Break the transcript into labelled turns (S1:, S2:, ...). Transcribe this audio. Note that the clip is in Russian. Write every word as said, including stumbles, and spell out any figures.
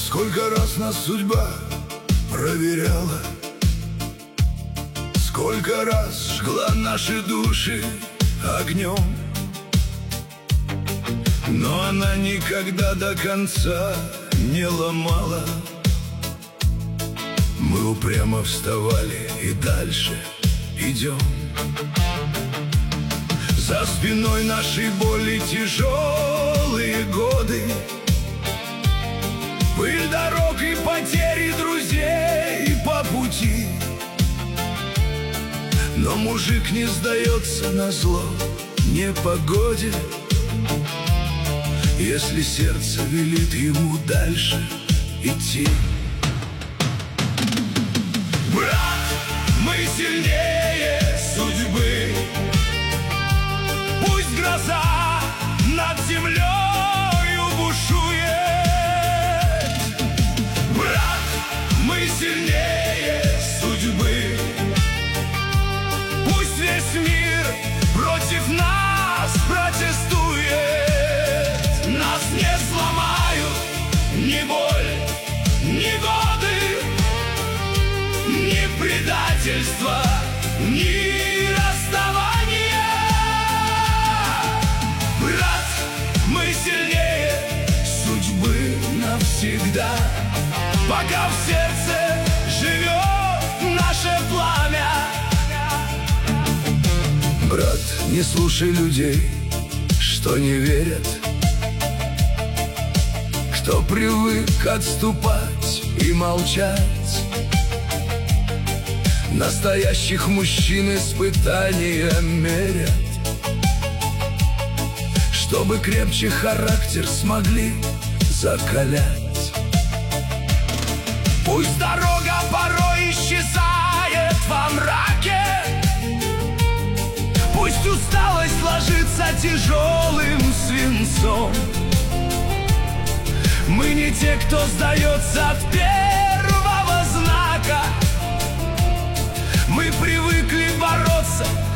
S1: Сколько раз нас судьба проверяла, сколько раз жгла наши души огнем, но она никогда до конца не ломала. Мы упрямо вставали и дальше идем. За спиной нашей боли тяжелые годы, пыль дорог и потери друзей по пути. Но мужик не сдается назло непогоде, если сердце велит ему дальше идти. Брат, мы сильнее судьбы. Пусть гроза над землею бушует, брат, мы сильнее судьбы. Пусть весь мир против нас протестует. Нас не сломают ни боль, ни годы, ни предательство, ни расставание. Брат, мы сильнее судьбы навсегда, пока в сердце живет наше пламя. Брат, не слушай людей, что не верят, кто привык отступать и молчать. Настоящих мужчин испытания мерят, чтобы крепче характер смогли закалять. Пусть дорога порой исчезает во мраке, пусть усталость ложится тяжелым свинцом. Мы не те, кто сдается от первого знака. Мы привыкли бороться